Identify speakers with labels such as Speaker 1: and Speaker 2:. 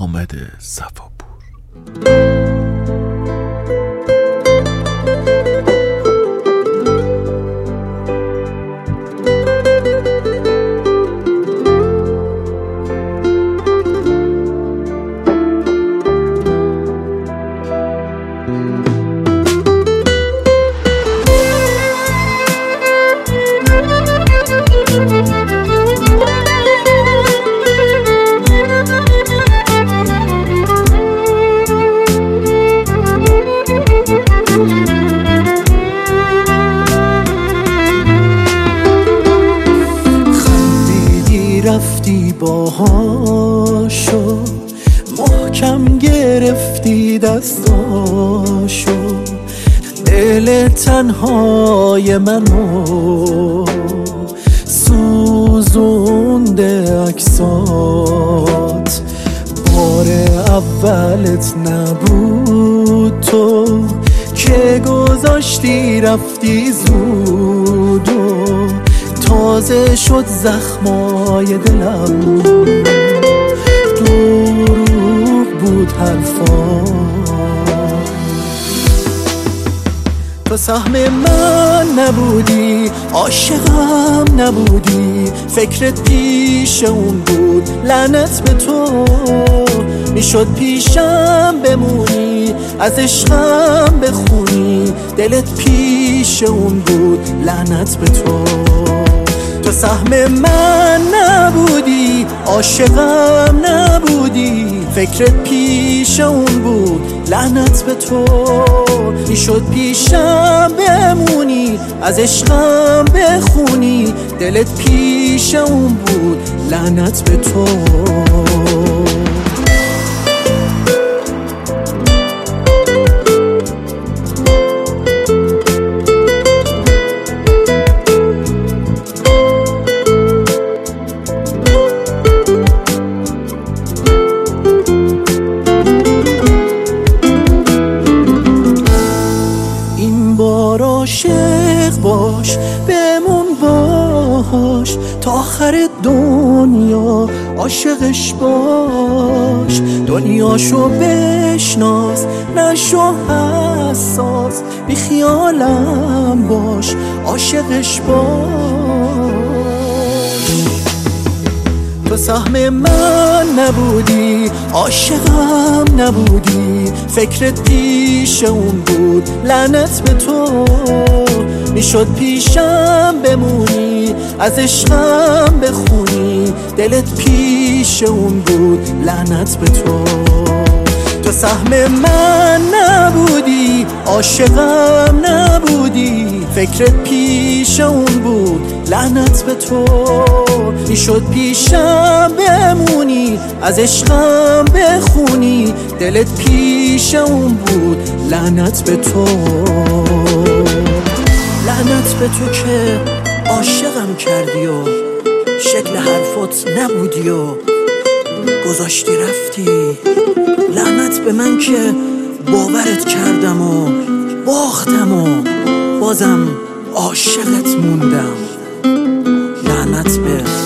Speaker 1: حامد صفاپور.
Speaker 2: رفتی باهاشو، محکم گرفتی دستاشو، دل تنهای منو سوزونده عکسات. بار اولت نبود تو که گذاشتی رفتی زود و تازه شد زخمای دلم. دروغ بود حرفا، تو سهم من نبودی، عاشقم نبودی، فکرت پیش اون بود، لعنت به تو. میشد پیشم بمونی، از عشقم بخونی، دلت پیش اون بود، لعنت به تو. تو سهم من نبودی، عاشقم نبودی، فکرت پیش اون بود، لعنت به تو. میشد پیشم بمونی، از عشقم بخونی، دلت پیش اون بود، لعنت به تو. عاشق باش، بمون باش تا آخر دنیا، عاشقش باش. دنیاشو بشناس، نشو حساس، بی خیالم باش، عاشقش باش. تو سهم من نبودی، عاشقم نبودی، فکرت پیش اون بود، لعنت به تو. میشد پیشم بمونی، از عشقم بخونی، دلت پیش اون بود، لعنت به تو. تو سهم من نبودی، عاشقم نبودی، فکرت پیش اون بود، لعنت به تو. میشد پیشم بمونی، از عشقم بخونی، دلت پیش اون بود، لعنت به تو. لعنت به تو که عاشقم کردی و شکل حرفات نبودی و گذاشتی رفتی. لعنت به من که باورت کردم و باختم و بازم عاشقت موندم. لعنت به